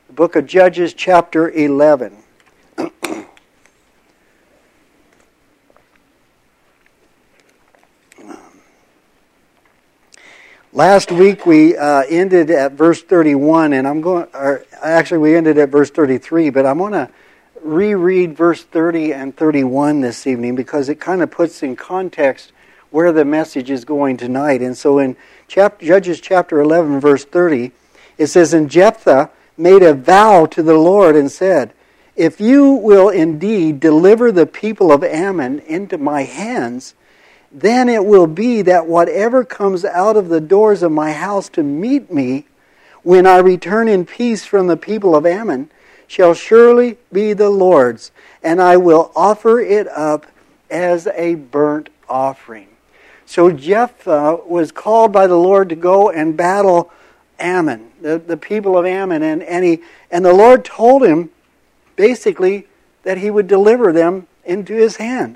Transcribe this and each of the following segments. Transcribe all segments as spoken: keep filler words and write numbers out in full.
The book of Judges, chapter eleven. Last week we uh, ended at verse thirty-one, and I'm going. Or actually, we ended at verse thirty-three, but I'm going to reread verse thirty and thirty-one this evening because it kind of puts in context where the message is going tonight. And so, in chapter, Judges chapter eleven, verse thirty, it says, "And Jephthah made a vow to the Lord and said, 'If you will indeed deliver the people of Ammon into my hands, then it will be that whatever comes out of the doors of my house to meet me when I return in peace from the people of Ammon shall surely be the Lord's, and I will offer it up as a burnt offering.'" So Jephthah was called by the Lord to go and battle Ammon, the, the people of Ammon, and, and, he, and the Lord told him basically that he would deliver them into his hand.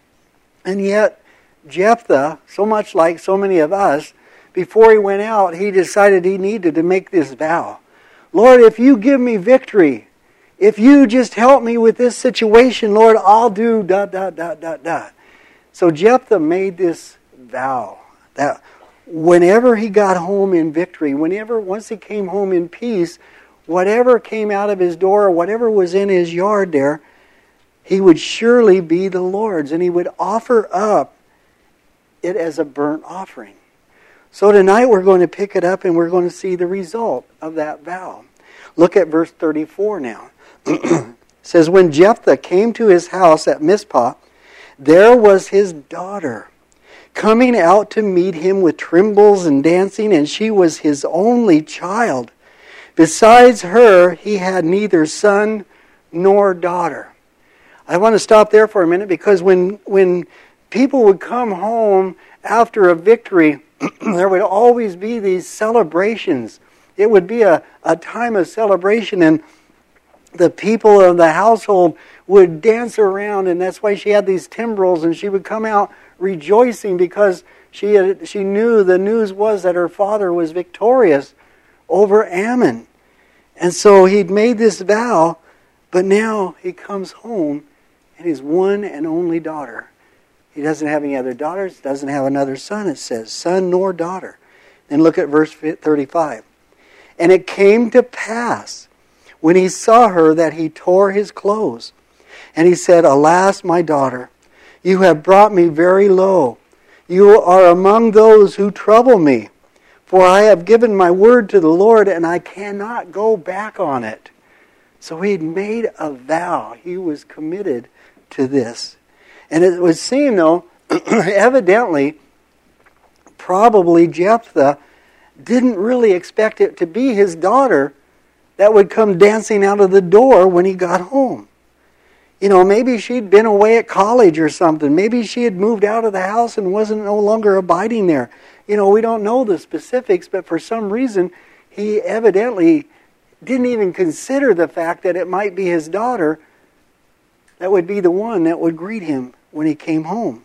And yet Jephthah, so much like so many of us, before he went out, he decided he needed to make this vow. "Lord, if you give me victory, if you just help me with this situation, Lord, I'll do dot, dot, dot, dot, dot." So Jephthah made this vow that whenever he got home in victory, whenever, once he came home in peace, whatever came out of his door, whatever was in his yard there, he would surely be the Lord's, and he would offer up it as a burnt offering. So tonight we're going to pick it up and we're going to see the result of that vow. Look at verse thirty-four now. It says, "When Jephthah came to his house at Mizpah, there was his daughter coming out to meet him with timbrels and dancing, and she was his only child. Besides her, he had neither son nor daughter." I want to stop there for a minute because when when people would come home after a victory, there would always be these celebrations. It would be a, a time of celebration, and the people of the household would dance around, and that's why she had these timbrels, and she would come out rejoicing because she had, she knew the news was that her father was victorious over Ammon. And so he'd made this vow, but now he comes home and his one and only daughter. He doesn't have any other daughters, doesn't have another son, it says, son nor daughter. Then look at verse thirty-five. "And it came to pass, when he saw her, that he tore his clothes. And he said, 'Alas, my daughter, you have brought me very low. You are among those who trouble me. For I have given my word to the Lord, and I cannot go back on it.'" So he had made a vow. He was committed to this. And it would seem, though, evidently, probably Jephthah didn't really expect it to be his daughter that would come dancing out of the door when he got home. You know, maybe she'd been away at college or something. Maybe she had moved out of the house and wasn't no longer abiding there. You know, we don't know the specifics, but for some reason, he evidently didn't even consider the fact that it might be his daughter that would be the one that would greet him when he came home.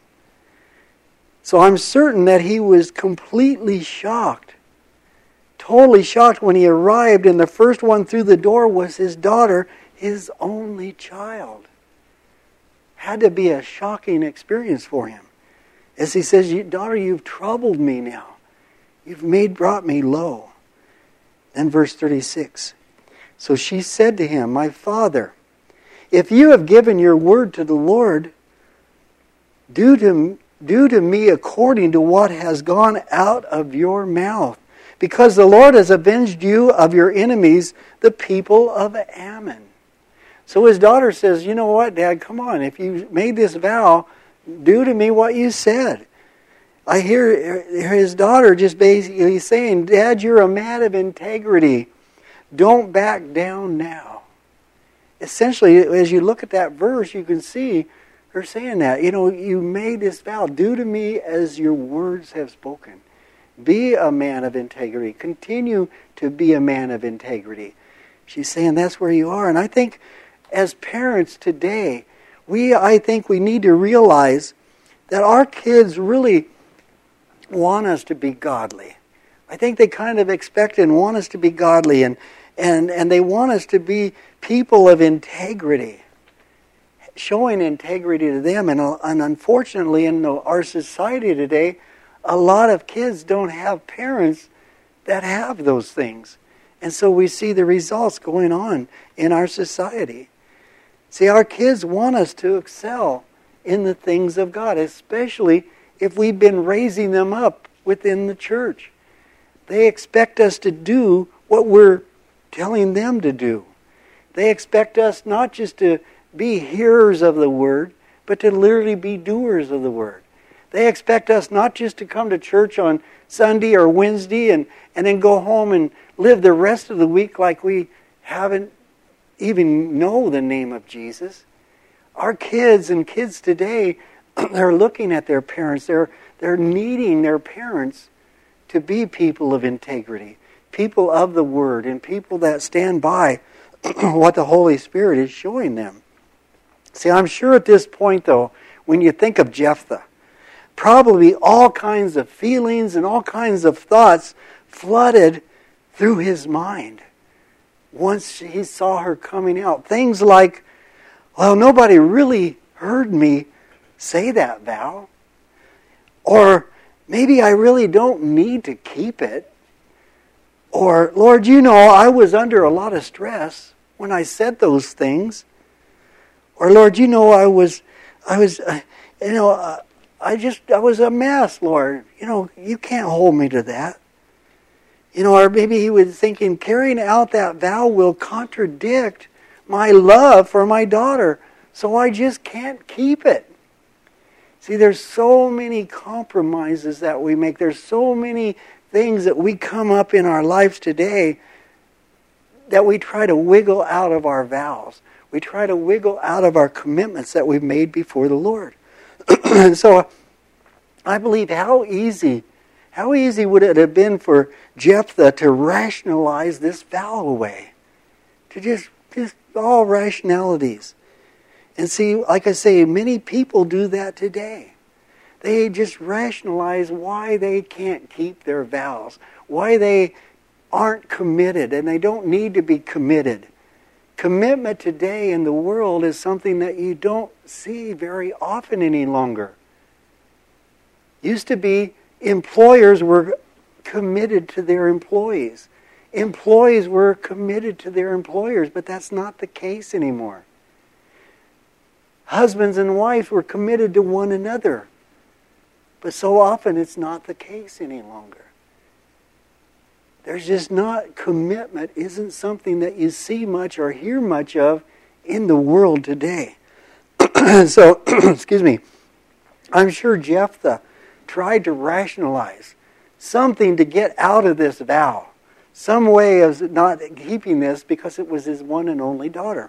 So I'm certain that he was completely shocked, totally shocked when he arrived, and the first one through the door was his daughter, his only child. Had to be a shocking experience for him. As he says, "Daughter, you've troubled me now. You've made brought me low." Then verse thirty-six. "So she said to him, 'My father, if you have given your word to the Lord, do to, do to me according to what has gone out of your mouth, because the Lord has avenged you of your enemies, the people of Ammon.'" So his daughter says, "You know what, Dad, come on. If you made this vow, do to me what you said." I hear his daughter just basically saying, "Dad, you're a man of integrity. Don't back down now." Essentially, as you look at that verse, you can see her saying that. You know, you made this vow. Do to me as your words have spoken. Be a man of integrity. Continue to be a man of integrity. She's saying that's where you are. And I think as parents today, we, I think we need to realize that our kids really want us to be godly. I think they kind of expect and want us to be godly. And, And, and they want us to be people of integrity, showing integrity to them. And, and unfortunately, in the, our society today, a lot of kids don't have parents that have those things. And so we see the results going on in our society. See, our kids want us to excel in the things of God, especially if we've been raising them up within the church. They expect us to do what we're telling them to do. They expect us not just to be hearers of the Word, but to literally be doers of the Word. They expect us not just to come to church on Sunday or Wednesday and, and then go home and live the rest of the week like we haven't even know the name of Jesus. Our kids and kids today, they're looking at their parents. They're, they're needing their parents to be people of integrity, people of the Word, and people that stand by what the Holy Spirit is showing them. See, I'm sure at this point, though, when you think of Jephthah, probably all kinds of feelings and all kinds of thoughts flooded through his mind once he saw her coming out. Things like, well, nobody really heard me say that vow. Or maybe I really don't need to keep it. Or, Lord, you know, I was under a lot of stress when I said those things. Or, Lord, you know, I was, I was, uh, you know, uh, I just, I was a mess, Lord. You know, you can't hold me to that. You know, or maybe he was thinking, carrying out that vow will contradict my love for my daughter, so I just can't keep it. See, there's so many compromises that we make. There's so many things that we come up in our lives today that we try to wiggle out of our vows. We try to wiggle out of our commitments that we've made before the Lord. And so I believe how easy, how easy would it have been for Jephthah to rationalize this vow away? To just, just all rationalities. And see, like I say, many people do that today. They just rationalize why they can't keep their vows, why they aren't committed, and they don't need to be committed. Commitment today in the world is something that you don't see very often any longer. Used to be employers were committed to their employees. Employees were committed to their employers, but that's not the case anymore. Husbands and wives were committed to one another, but so often it's not the case any longer. There's just not, commitment isn't something that you see much or hear much of in the world today. So, excuse me, I'm sure Jephthah tried to rationalize something to get out of this vow, some way of not keeping this because it was his one and only daughter.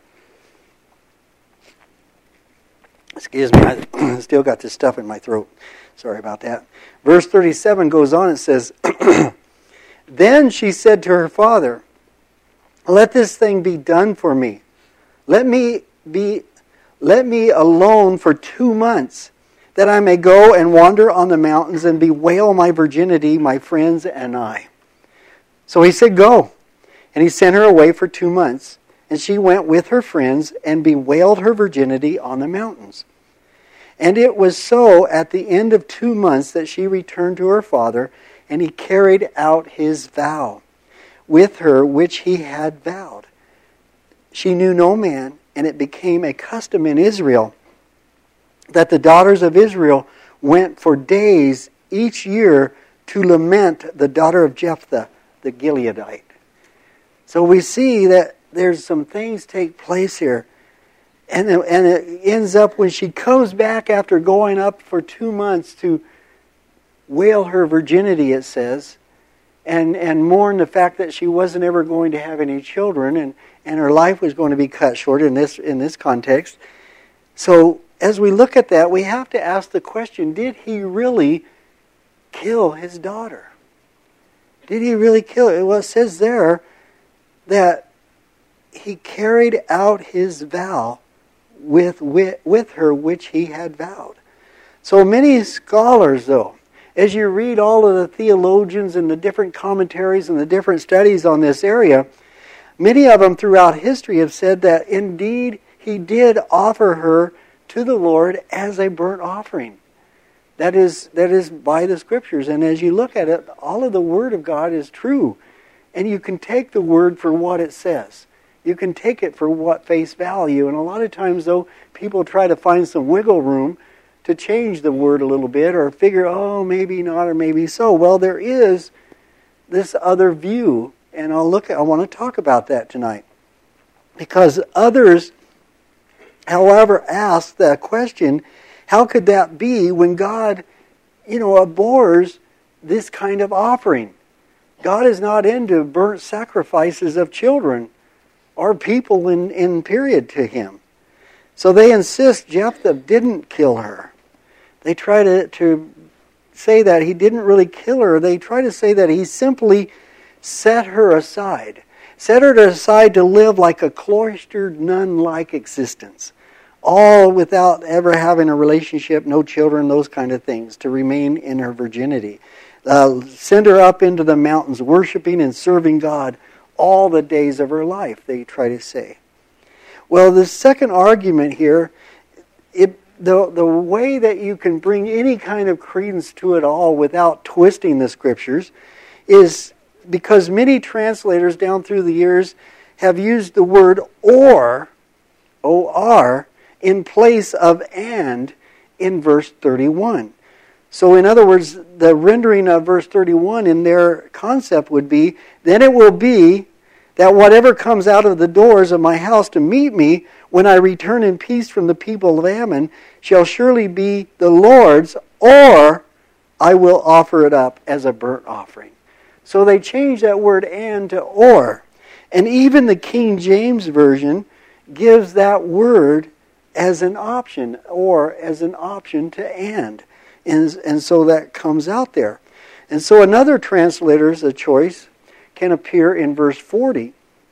Excuse me, I still got this stuff in my throat. Sorry about that. Verse thirty-seven goes on and says, Then she said to her father, Let this thing be done for me. Let me be, let me alone for two months, that I may go and wander on the mountains and bewail my virginity, my friends and I. So he said, Go. And he sent her away for two months. And she went with her friends and bewailed her virginity on the mountains. And it was so at the end of two months that she returned to her father, and he carried out his vow with her which he had vowed. She knew no man, and it became a custom in Israel that the daughters of Israel went for days each year to lament the daughter of Jephthah, the Gileadite. So we see that there's some things take place here. And, and it ends up when she comes back after going up for two months to wail her virginity, it says, and, and mourn the fact that she wasn't ever going to have any children, and, and her life was going to be cut short in this in this context. So as we look at that, we have to ask the question, did he really kill his daughter? Did he really kill her? Well, it says there that he carried out his vow with, with, with her which he had vowed. So many scholars, though, as you read all of the theologians and the different commentaries and the different studies on this area, Many of them throughout history have said that indeed he did offer her to the Lord as a burnt offering. That is, that is by the Scriptures. And as you look at it, all of the Word of God is true. And you can take the Word for what it says. You can take it for what face value. And a lot of times, though, people try to find some wiggle room to change the Word a little bit or figure, oh, maybe not or maybe so. Well, there is this other view. And I'll look at, I want to talk about that tonight. Because others, however, ask the question, how could that be when God, you know, abhors this kind of offering? God is not into burnt sacrifices of children or people in, in period to Him. So they insist Jephthah didn't kill her. They try to, to say that he didn't really kill her. They try to say that he simply set her aside. Set her aside to live like a cloistered nun-like existence. All without ever having a relationship, no children, those kind of things, to remain in her virginity. Uh, send her up into the mountains, worshiping and serving God all the days of her life, they try to say. Well, the second argument here, it, the, the way that you can bring any kind of credence to it all without twisting the Scriptures is because many translators down through the years have used the word or, O R, in place of and in verse thirty-one. So in other words, the rendering of verse thirty-one in their concept would be, then it will be that whatever comes out of the doors of my house to meet me when I return in peace from the people of Ammon shall surely be the Lord's, or I will offer it up as a burnt offering. So they changed that word and to or. And even the King James Version gives that word as an option, or as an option to and. And, and so that comes out there. And so another translator's a choice can appear in verse forty,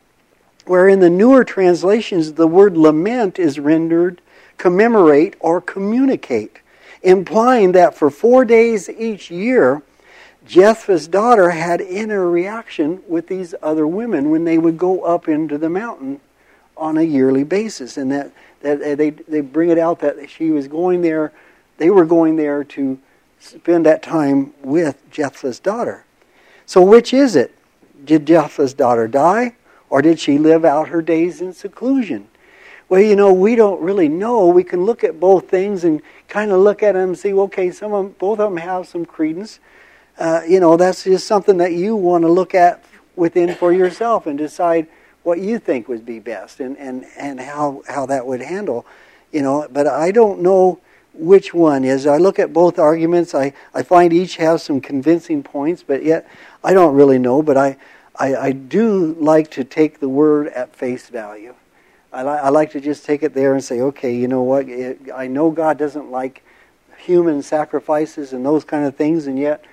where in the newer translations the word lament is rendered commemorate or communicate, implying that for four days each year, Jephthah's daughter had inner reaction with these other women when they would go up into the mountain on a yearly basis. And that, that they, they bring it out that she was going there, they were going there to spend that time with Jephthah's daughter. So which is it? Did Jephthah's daughter die, or did she live out her days in seclusion? Well, you know, we don't really know. We can look at both things and kind of look at them and see, okay, some of them, both of them have some credence. Uh, you know, that's just something that you want to look at within for yourself and decide what you think would be best and, and, and how, how that would handle. You know, but I don't know which one is. I look at both arguments. I, I find each has some convincing points, but yet I don't really know. But I, I, I do like to take the word at face value. I, li- I like to just take it there and say, okay, you know what? It, I know God doesn't like human sacrifices and those kind of things, and yet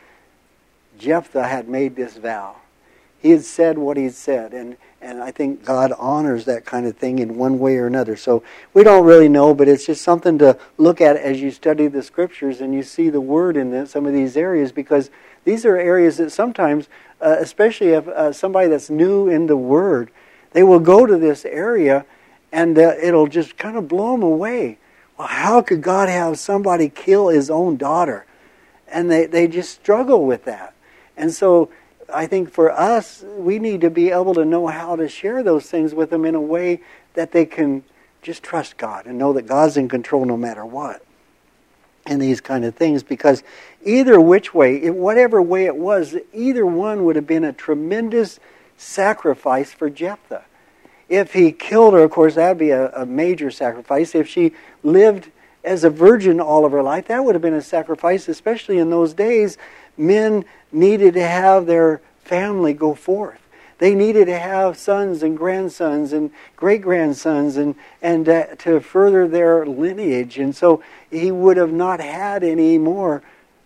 Jephthah had made this vow. He had said what he had said, and, and I think God honors that kind of thing in one way or another. So we don't really know, but it's just something to look at as you study the Scriptures and you see the Word in the, some of these areas, because these are areas that sometimes, uh, especially if uh, somebody that's new in the Word, they will go to this area and uh, it'll just kind of blow them away. Well, how could God have somebody kill his own daughter? And they, they just struggle with that. And so I think for us, we need to be able to know how to share those things with them in a way that they can just trust God and know that God's in control no matter what. And these kind of things, because either which way, whatever way it was, either one would have been a tremendous sacrifice for Jephthah. If he killed her, of course, that would be a, a major sacrifice. If she lived as a virgin all of her life, that would have been a sacrifice, especially in those days. Men needed to have their family go forth. They needed to have sons and grandsons and great-grandsons and, and uh, to further their lineage. And so he would have not had any more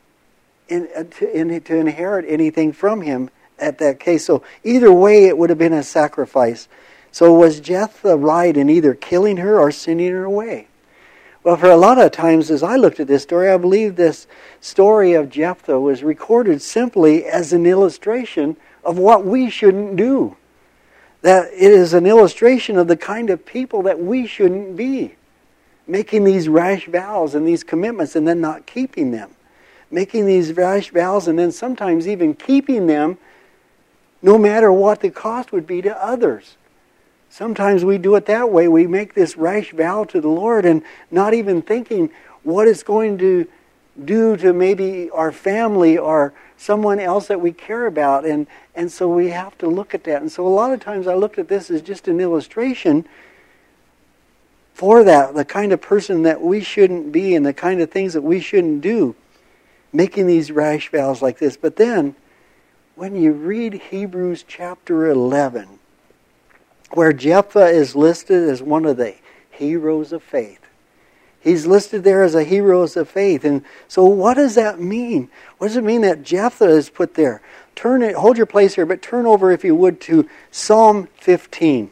in, uh, to, in, to inherit anything from him at that case. So either way, it would have been a sacrifice. So was Jephthah right in either killing her or sending her away? Well, for a lot of times, as I looked at this story, I believe this story of Jephthah was recorded simply as an illustration of what we shouldn't do. that it is an illustration of the kind of people that we shouldn't be. Making these rash vows and these commitments and then not keeping them. Making these rash vows and then sometimes even keeping them no matter what the cost would be to others. Sometimes we do it that way. We make this rash vow to the Lord and not even thinking what it's going to do to maybe our family or someone else that we care about. And, and so we have to look at that. And so a lot of times I looked at this as just an illustration for that, the kind of person that we shouldn't be and the kind of things that we shouldn't do, making these rash vows like this. But then, when you read Hebrews chapter eleven, where Jephthah is listed as one of the heroes of faith. He's listed there as a hero of faith. And so what does that mean? What does it mean that Jephthah is put there? Turn it, hold your place here, but turn over, if you would, to Psalm fifteen.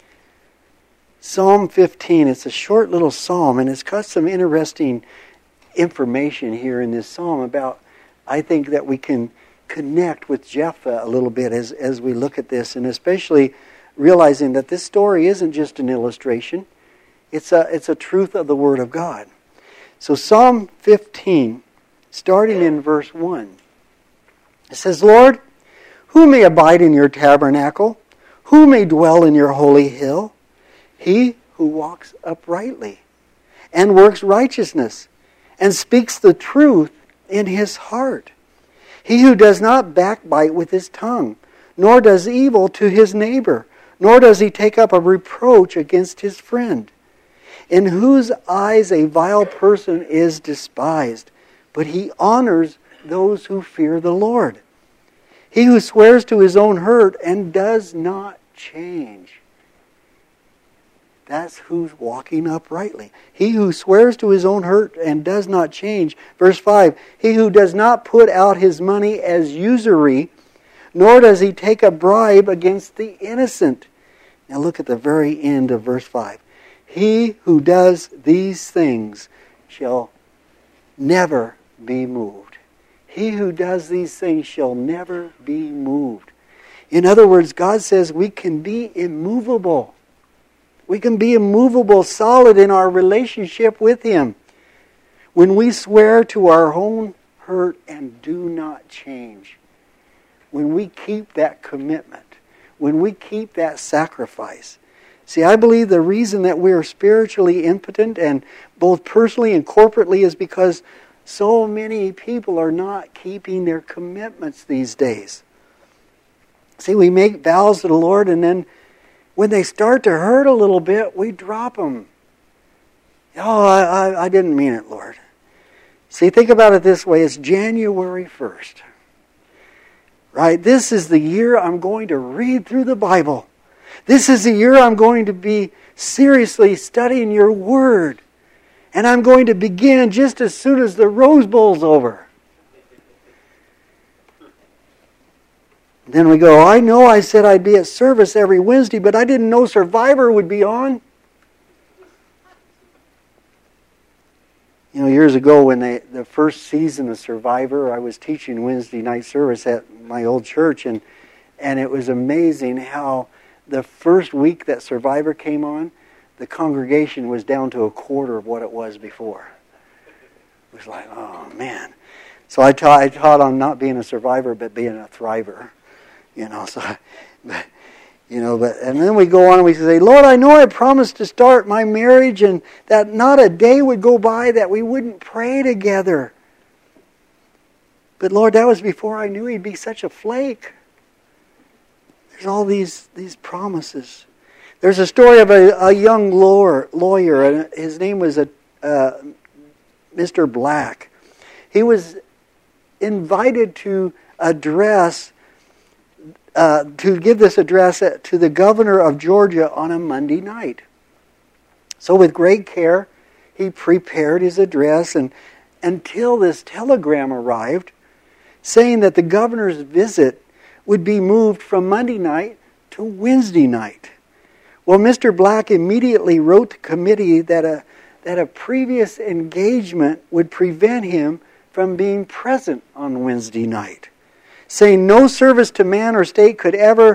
Psalm fifteen. It's a short little psalm, and it's got some interesting information here in this psalm about, I think, that we can connect with Jephthah a little bit as, as we look at this, and especially realizing that this story isn't just an illustration. It's a, it's a truth of the Word of God. So Psalm fifteen, starting in verse one, it says, Lord, who may abide in your tabernacle? Who may dwell in your holy hill? He who walks uprightly and works righteousness and speaks the truth in his heart. He who does not backbite with his tongue, nor does evil to his neighbor, nor does he take up a reproach against his friend, in whose eyes a vile person is despised, but he honors those who fear the Lord. He who swears to his own hurt and does not change. That's who's walking uprightly. He who swears to his own hurt and does not change. Verse five, he who does not put out his money as usury, nor does he take a bribe against the innocent. Now look at the very end of verse five. He who does these things shall never be moved. He who does these things shall never be moved. In other words, God says we can be immovable. We can be immovable, solid in our relationship with Him. When we swear to our own hurt and do not change. When we keep that commitment. When we keep that sacrifice. See, I believe the reason that we are spiritually impotent, and both personally and corporately, is because so many people are not keeping their commitments these days. See, we make vows to the Lord, and then when they start to hurt a little bit, we drop them. Oh, I, I, I didn't mean it, Lord. See, think about it this way. It's January first. Right? This is the year I'm going to read through the Bible. This is the year I'm going to be seriously studying your Word. And I'm going to begin just as soon as the Rose Bowl's over. Then we go, I know I said I'd be at service every Wednesday, but I didn't know Survivor would be on. You know, years ago when they, the first season of Survivor, I was teaching Wednesday night service at my old church, and and it was amazing how the first week that Survivor came on, the congregation was down to a quarter of what it was before. It was like, oh man. So I taught, I taught on not being a survivor, but being a thriver. You know, so, but, you know, but, and then we go on and we say, Lord, I know I promised to start my marriage and that not a day would go by that we wouldn't pray together. But Lord, that was before I knew He'd be such a flake. There's all these, these promises. There's a story of a, a young lawyer, lawyer, and his name was a, uh, Mister Black. He was invited to address Uh, to give this address to the governor of Georgia on a Monday night. So with great care, he prepared his address, and until this telegram arrived saying that the governor's visit would be moved from Monday night to Wednesday night. Well, Mister Black immediately wrote the committee that a, that a previous engagement would prevent him from being present on Wednesday night, saying no service to man or state could ever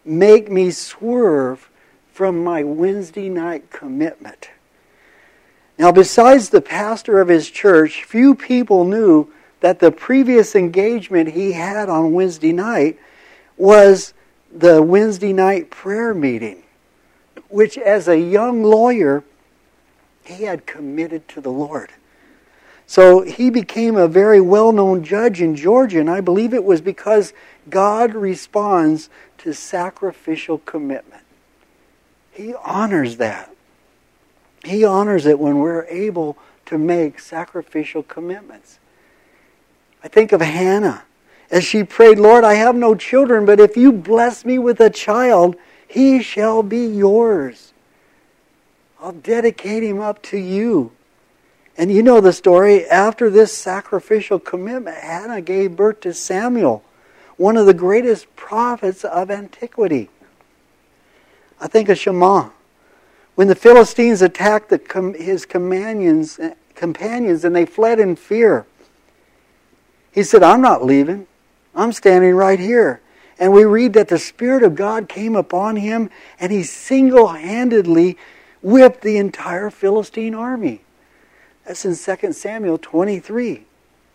make me swerve from my Wednesday night commitment. Now, besides the pastor of his church, few people knew that the previous engagement he had on Wednesday night was the Wednesday night prayer meeting, which as a young lawyer, he had committed to the Lord. So he became a very well-known judge in Georgia, and I believe it was because God responds to sacrificial commitment. He honors that. He honors it when we're able to make sacrificial commitments. I think of Hannah as she prayed, Lord, I have no children, but if you bless me with a child, he shall be yours. I'll dedicate him up to you. And you know the story. After this sacrificial commitment, Hannah gave birth to Samuel, one of the greatest prophets of antiquity. I think of Shammah. When the Philistines attacked the, his companions, companions and they fled in fear, he said, I'm not leaving. I'm standing right here. And we read that the Spirit of God came upon him and he single-handedly whipped the entire Philistine army. That's in Second Samuel twenty-three.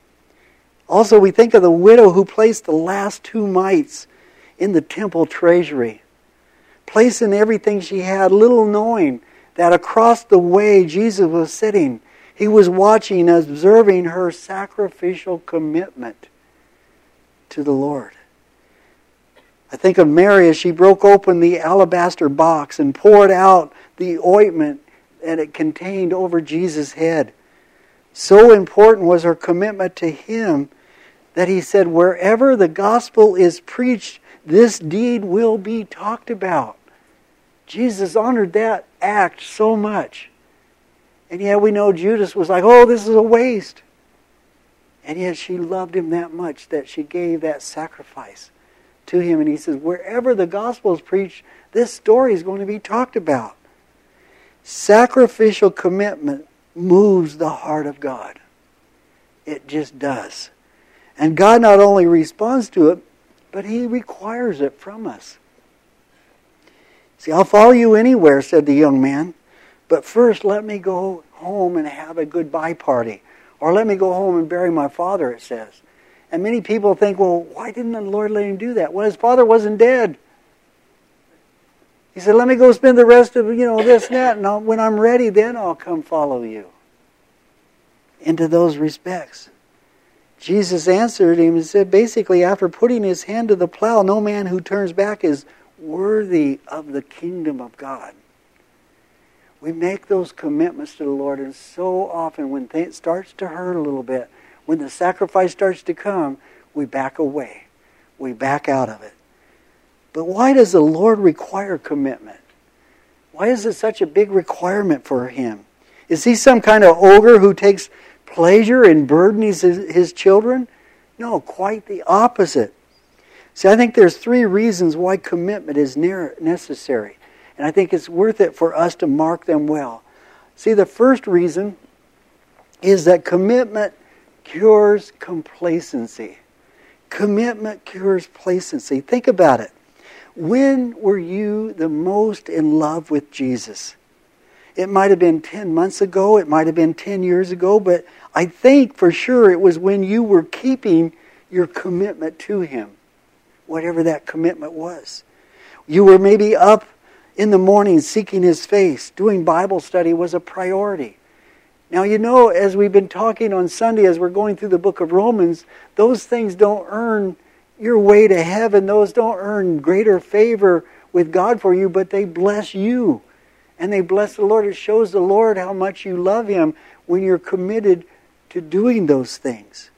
Also, we think of the widow who placed the last two mites in the temple treasury, placing everything she had, little knowing that across the way Jesus was sitting, he was watching, observing her sacrificial commitment to the Lord. I think of Mary as she broke open the alabaster box and poured out the ointment that it contained over Jesus' head. So important was her commitment to him that he said, wherever the gospel is preached, this deed will be talked about. Jesus honored that act so much. And yet we know Judas was like, oh, this is a waste. And yet she loved him that much that she gave that sacrifice to him. And he says, wherever the gospel is preached, this story is going to be talked about. Sacrificial commitment moves the heart of God. It just does. And God not only responds to it, but he requires it from us. See, I'll follow you anywhere, said the young man. But first, let me go home and have a goodbye party. Or let me go home and bury my father, it says. And many people think, well, why didn't the Lord let him do that? Well, his father wasn't dead. He said, let me go spend the rest of, you know, this and that. And I'll, when I'm ready, then I'll come follow you. Into those respects. Jesus answered him and said, basically, after putting his hand to the plow, no man who turns back is worthy of the kingdom of God. We make those commitments to the Lord, and so often when it starts to hurt a little bit, when the sacrifice starts to come, we back away. We back out of it. But why does the Lord require commitment? Why is it such a big requirement for him? Is he some kind of ogre who takes pleasure in burdening his, his children? No, quite the opposite. See, I think there's three reasons why commitment is necessary. And I think it's worth it for us to mark them well. See, the first reason is that commitment cures complacency. Commitment cures complacency. Think about it. When were you the most in love with Jesus? It might have been ten months ago. It might have been ten years ago. But I think for sure it was when you were keeping your commitment to him. Whatever that commitment was. You were maybe up in the morning seeking his face. Doing Bible study was a priority. Now, you know, as we've been talking on Sunday, as we're going through the book of Romans, those things don't earn your way to heaven. Those don't earn greater favor with God for you, but they bless you. And they bless the Lord. It shows the Lord how much you love him when you're committed to doing those things.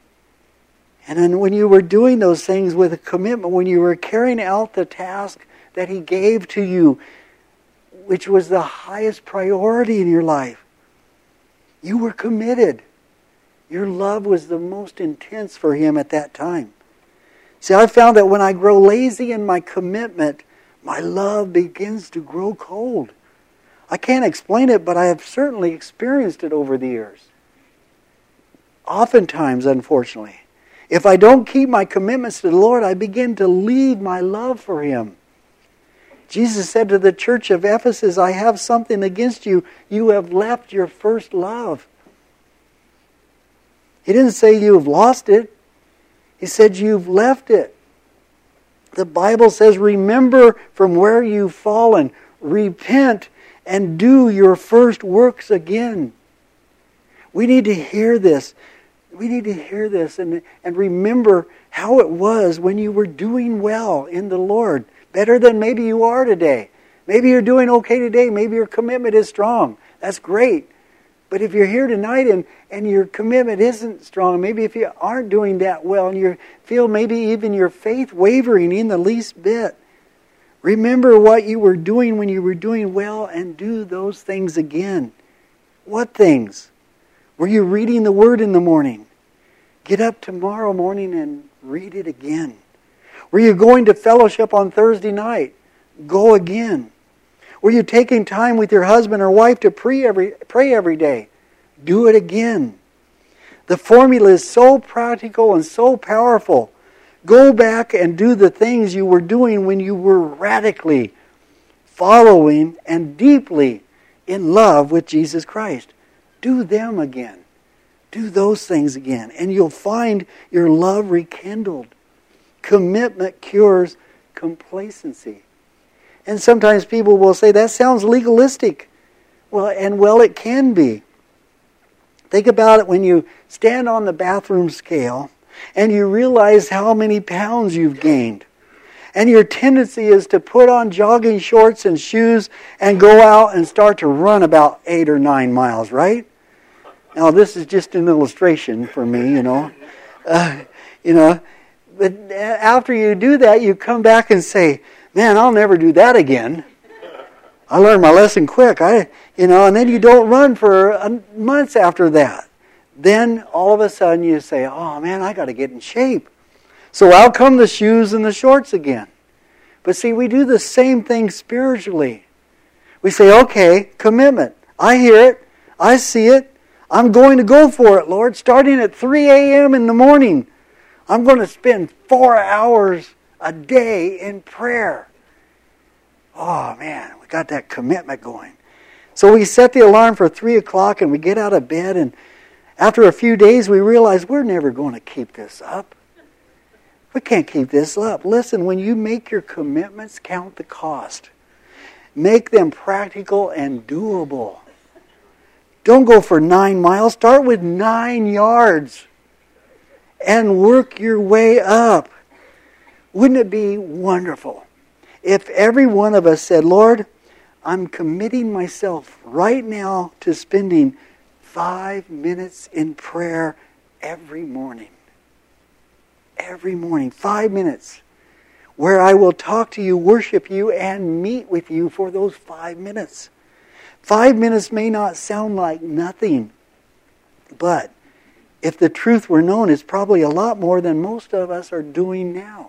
And then when you were doing those things with a commitment, when you were carrying out the task that he gave to you, which was the highest priority in your life, you were committed. Your love was the most intense for him at that time. See, I found that when I grow lazy in my commitment, my love begins to grow cold. I can't explain it, but I have certainly experienced it over the years. Oftentimes, unfortunately, if I don't keep my commitments to the Lord, I begin to leave my love for him. Jesus said to the church of Ephesus, I have something against you. You have left your first love. He didn't say you've lost it. He said you've left it. The Bible says, remember from where you've fallen. Repent and do your first works again. We need to hear this. We need to hear this and, and remember how it was when you were doing well in the Lord. Better than maybe you are today. Maybe you're doing okay today. Maybe your commitment is strong. That's great. But if you're here tonight and, and your commitment isn't strong, maybe if you aren't doing that well and you feel maybe even your faith wavering in the least bit, remember what you were doing when you were doing well and do those things again. What things? Were you reading the Word in the morning? Get up tomorrow morning and read it again. Were you going to fellowship on Thursday night? Go again. Were you taking time with your husband or wife to pray every, pray every day? Do it again. The formula is so practical and so powerful. Go back and do the things you were doing when you were radically following and deeply in love with Jesus Christ. Do them again. Do those things again. And you'll find your love rekindled. Commitment cures complacency. And sometimes people will say, that sounds legalistic. Well, and well, it can be. Think about it when you stand on the bathroom scale and you realize how many pounds you've gained. And your tendency is to put on jogging shorts and shoes and go out and start to run about eight or nine miles, right? Now, this is just an illustration for me, you know. Uh, you know, but after you do that, you come back and say, man, I'll never do that again. I learned my lesson quick. I, you know, and then you don't run for months after that. Then all of a sudden you say, oh man, I got to get in shape. So out come the shoes and the shorts again. But see, we do the same thing spiritually. We say, okay, commitment. I hear it. I see it. I'm going to go for it, Lord. Starting at three a.m. in the morning, I'm going to spend four hours a day in prayer. Oh man, we got that commitment going. So we set the alarm for three o'clock and we get out of bed, and after a few days we realize we're never going to keep this up. We can't keep this up. Listen, when you make your commitments, count the cost. Make them practical and doable. Don't go for nine miles. Start with nine yards and work your way up. Wouldn't it be wonderful if every one of us said, Lord, I'm committing myself right now to spending five minutes in prayer every morning. Every morning, five minutes, where I will talk to you, worship you, and meet with you for those five minutes. Five minutes may not sound like nothing, but if the truth were known, it's probably a lot more than most of us are doing now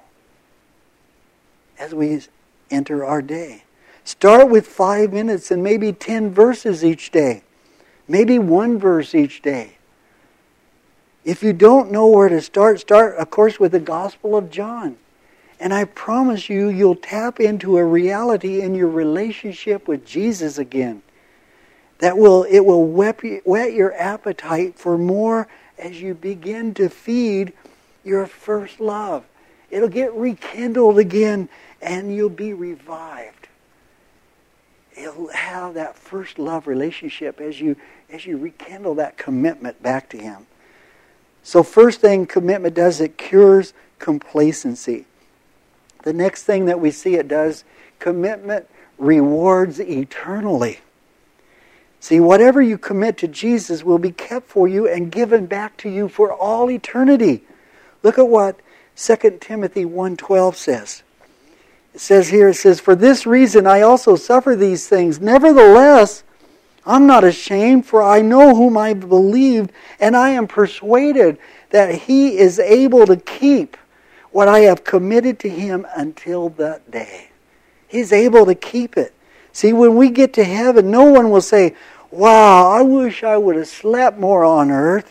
as we enter our day. Start with five minutes and maybe ten verses each day. Maybe one verse each day. If you don't know where to start, start, of course, with the Gospel of John. And I promise you, you'll tap into a reality in your relationship with Jesus again. That will, it will whet, whet your appetite for more as you begin to feed your first love. It'll get rekindled again and you'll be revived. You'll have that first love relationship as you, as you rekindle that commitment back to Him. So first thing commitment does, it cures complacency. The next thing that we see it does, commitment rewards eternally. See, whatever you commit to Jesus will be kept for you and given back to you for all eternity. Look at what Second Timothy one twelve says. It says here, it says, for this reason I also suffer these things. Nevertheless, I'm not ashamed, for I know whom I believed, and I am persuaded that He is able to keep what I have committed to Him until that day. He's able to keep it. See, when we get to heaven, no one will say, wow, I wish I would have slept more on earth.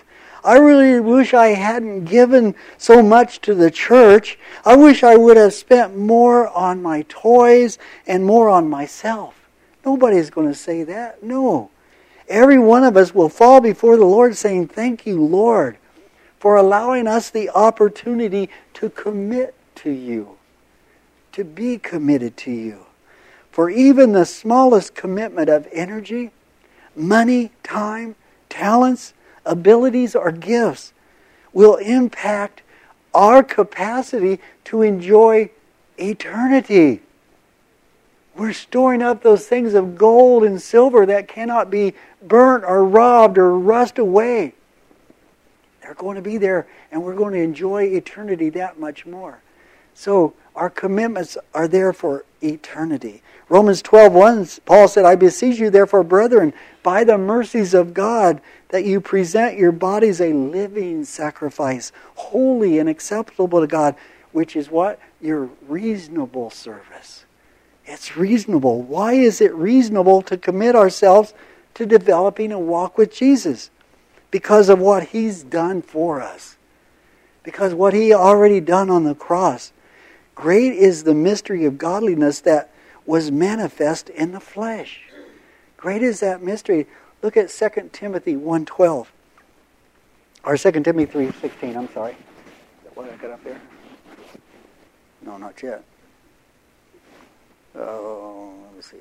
I really wish I hadn't given so much to the church. I wish I would have spent more on my toys and more on myself. Nobody's going to say that. No. Every one of us will fall before the Lord saying, thank you, Lord, for allowing us the opportunity to commit to you, to be committed to you. For even the smallest commitment of energy, money, time, talents, abilities, or gifts will impact our capacity to enjoy eternity. We're storing up those things of gold and silver that cannot be burnt or robbed or rust away. They're going to be there, and we're going to enjoy eternity that much more. So our commitments are there for eternity. Romans twelve one, Paul said, I beseech you therefore, brethren, by the mercies of God, that you present your bodies a living sacrifice, holy and acceptable to God, which is what? Your reasonable service. It's reasonable. Why is it reasonable to commit ourselves to developing a walk with Jesus? Because of what He's done for us. Because what He already done on the cross. Great is the mystery of godliness that was manifest in the flesh. Great is that mystery. Look at Second Timothy one twelve. Or Second Timothy three sixteen, I'm sorry. Is that what I got up there? No, not yet. Oh, let me see.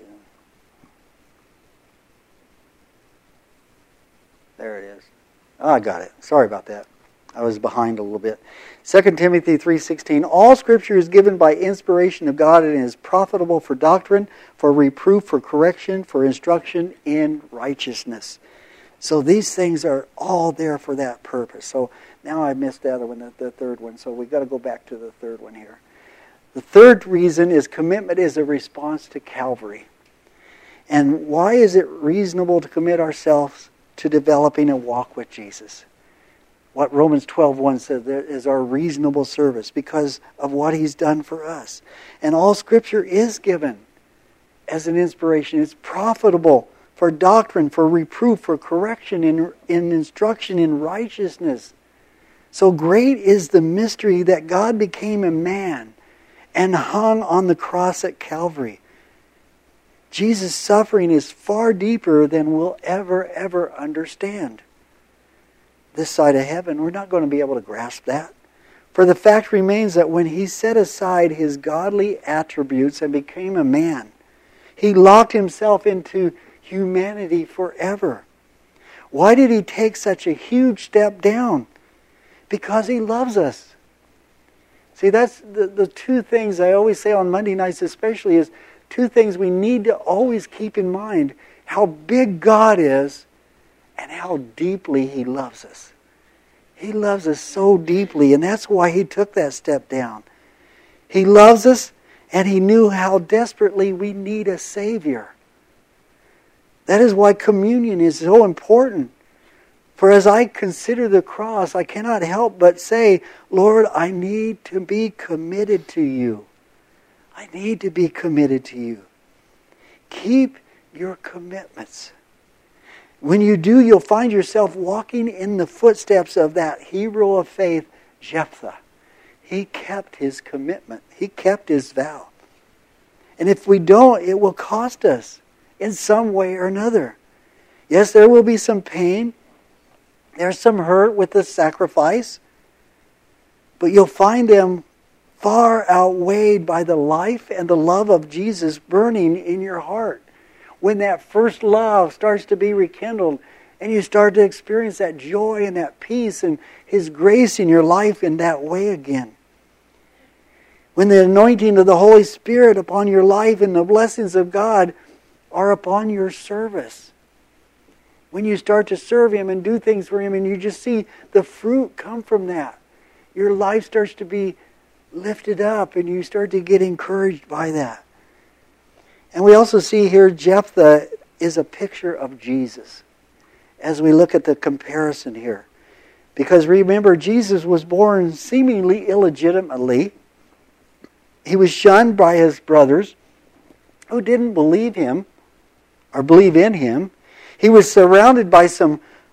There it is. Oh, I got it. Sorry about that. I was behind a little bit. Second Timothy three sixteen. All Scripture is given by inspiration of God and is profitable for doctrine, for reproof, for correction, for instruction in righteousness. So these things are all there for that purpose. So now I missed the other one, the, the third one. So we've got to go back to the third one here. The third reason is commitment is a response to Calvary. And why is it reasonable to commit ourselves to developing a walk with Jesus? What Romans twelve one says is our reasonable service because of what He's done for us. And all Scripture is given as an inspiration. It's profitable for doctrine, for reproof, for correction, in, in instruction in righteousness. So great is the mystery that God became a man and hung on the cross at Calvary. Jesus' suffering is far deeper than we'll ever, ever understand. This side of heaven, we're not going to be able to grasp that. For the fact remains that when He set aside His godly attributes and became a man, He locked Himself into humanity forever. Why did He take such a huge step down? Because He loves us. See, that's the, the two things I always say on Monday nights especially is two things we need to always keep in mind. How big God is and how deeply He loves us. He loves us so deeply, and that's why He took that step down. He loves us, and He knew how desperately we need a Savior. That is why communion is so important. For as I consider the cross, I cannot help but say, Lord, I need to be committed to You. I need to be committed to You. Keep your commitments. When you do, you'll find yourself walking in the footsteps of that hero of faith, Jephthah. He kept his commitment. He kept his vow. And if we don't, it will cost us in some way or another. Yes, there will be some pain. There's some hurt with the sacrifice. But you'll find them far outweighed by the life and the love of Jesus burning in your heart. When that first love starts to be rekindled and you start to experience that joy and that peace and His grace in your life in that way again. When the anointing of the Holy Spirit upon your life and the blessings of God are upon your service. When you start to serve Him and do things for Him and you just see the fruit come from that. Your life starts to be lifted up and you start to get encouraged by that. And we also see here Jephthah is a picture of Jesus as we look at the comparison here. Because remember, Jesus was born seemingly illegitimately. He was shunned by His brothers who didn't believe Him or believe in Him. He was surrounded by some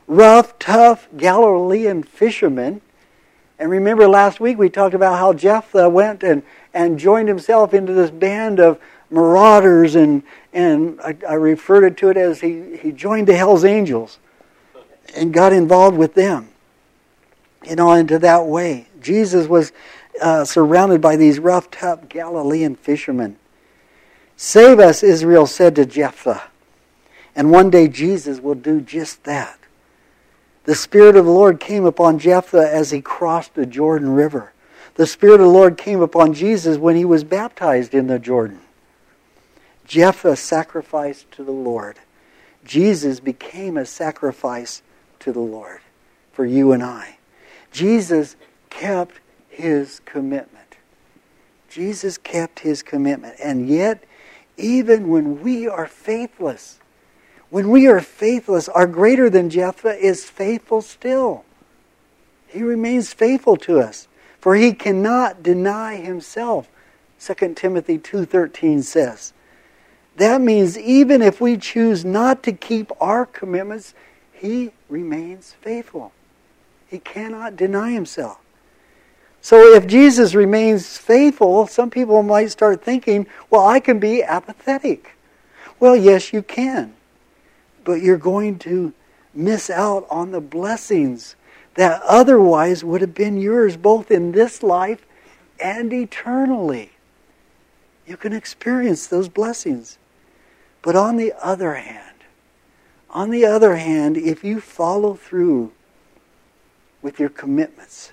rough, tough Galilean fishermen. And remember last week we talked about how Jephthah went and, and joined himself into this band of marauders, and and I, I referred to it as he, he joined the Hell's Angels and got involved with them. You know, into that way. Jesus was uh, surrounded by these rough, tough Galilean fishermen. Save us, Israel said to Jephthah. And one day Jesus will do just that. The Spirit of the Lord came upon Jephthah as he crossed the Jordan River. The Spirit of the Lord came upon Jesus when he was baptized in the Jordan. Jephthah sacrificed to the Lord. Jesus became a sacrifice to the Lord for you and I. Jesus kept his commitment. Jesus kept his commitment. And yet, even when we are faithless, when we are faithless, our greater than Jephthah is faithful still. He remains faithful to us, for he cannot deny himself. Second Timothy two thirteen says. That means even if we choose not to keep our commitments, he remains faithful. He cannot deny himself. So if Jesus remains faithful, some people might start thinking, well, I can be apathetic. Well, yes, you can. But you're going to miss out on the blessings that otherwise would have been yours both in this life and eternally. You can experience those blessings. But on the other hand, on the other hand, if you follow through with your commitments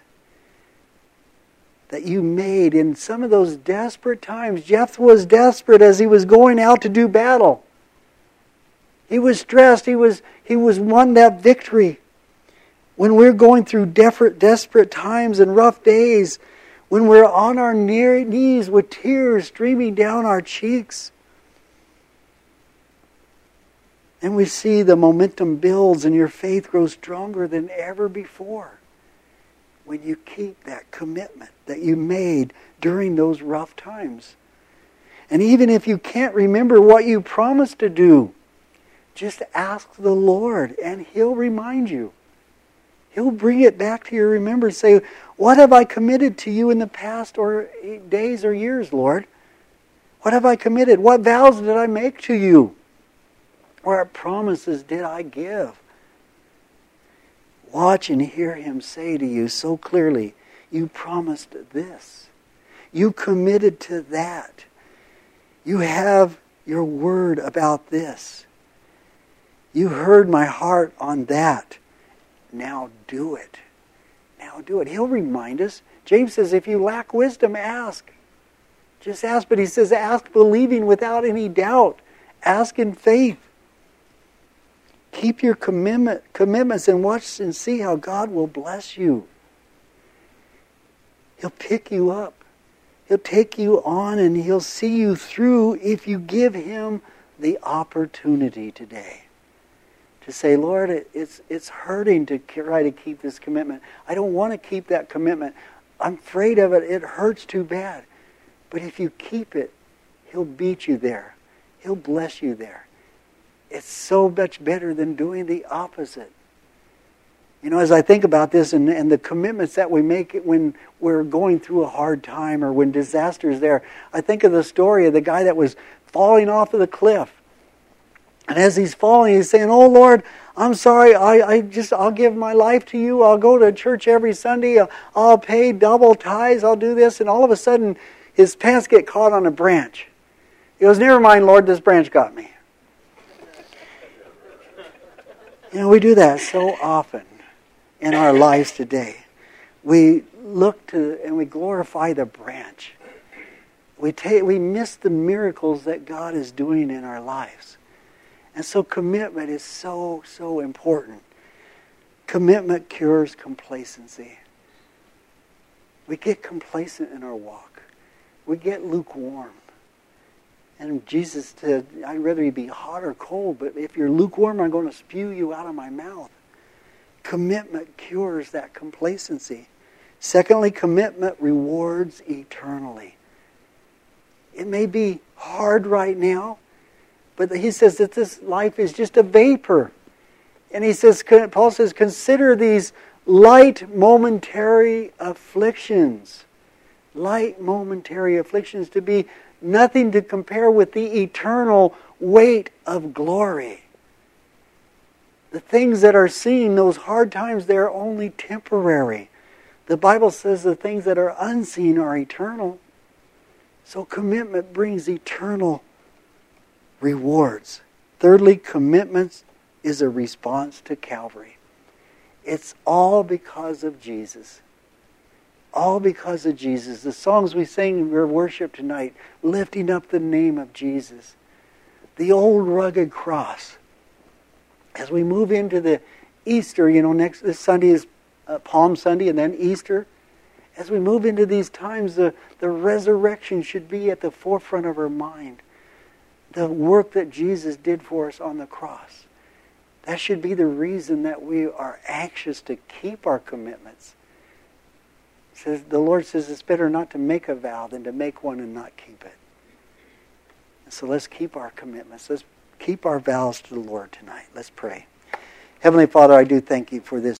that you made in some of those desperate times, Jephthah was desperate as he was going out to do battle. He was stressed. He was he was won that victory. When we're going through desperate, desperate times and rough days, when we're on our near knees with tears streaming down our cheeks, and we see the momentum builds and your faith grows stronger than ever before, when you keep that commitment that you made during those rough times. And even if you can't remember what you promised to do, just ask the Lord and He'll remind you. He'll bring it back to your remembrance. Say, what have I committed to you in the past or days or years, Lord? What have I committed? What vows did I make to you? What promises did I give? Watch and hear Him say to you so clearly, you promised this. You committed to that. You have your word about this. You heard my heart on that. Now do it. Now do it. He'll remind us. James says, if you lack wisdom, ask. Just ask. But he says, ask believing without any doubt. Ask in faith. Keep your commitment, commitments and watch and see how God will bless you. He'll pick you up. He'll take you on and He'll see you through if you give Him the opportunity today. To say, Lord, it, it's it's hurting to try to keep this commitment. I don't want to keep that commitment. I'm afraid of it. It hurts too bad. But if you keep it, He'll beat you there. He'll bless you there. It's so much better than doing the opposite. You know, as I think about this and, and the commitments that we make when we're going through a hard time or when disaster is there, I think of the story of the guy that was falling off of the cliff. And as he's falling, he's saying, oh Lord, I'm sorry, I, I just, I'll give my life to you. I'll go to church every Sunday. I'll, I'll pay double tithes. I'll do this. And all of a sudden, his pants get caught on a branch. He goes, never mind, Lord, this branch got me. You know, we do that so often in our lives today. We look to and we glorify the branch. We take, we miss the miracles that God is doing in our lives. And so commitment is so, so important. Commitment cures complacency. We get complacent in our walk. We get lukewarm. And Jesus said, I'd rather you be hot or cold, but if you're lukewarm, I'm going to spew you out of my mouth. Commitment cures that complacency. Secondly, commitment rewards eternally. It may be hard right now, but He says that this life is just a vapor. And he says, Paul says, consider these light momentary afflictions. Light momentary afflictions to be nothing to compare with the eternal weight of glory. The things that are seen, those hard times, they're only temporary. The Bible says the things that are unseen are eternal. So commitment brings eternal rewards. Thirdly, commitment is a response to Calvary. It's all because of Jesus. All because of Jesus. The songs we sing in our worship tonight, lifting up the name of Jesus. The old rugged cross. As we move into the Easter, you know, next this Sunday is uh, Palm Sunday and then Easter. As we move into these times, the, the resurrection should be at the forefront of our mind. The work that Jesus did for us on the cross. That should be the reason that we are anxious to keep our commitments. It says, the Lord says it's better not to make a vow than to make one and not keep it. So let's keep our commitments. Let's keep our vows to the Lord tonight. Let's pray. Heavenly Father, I do thank you for this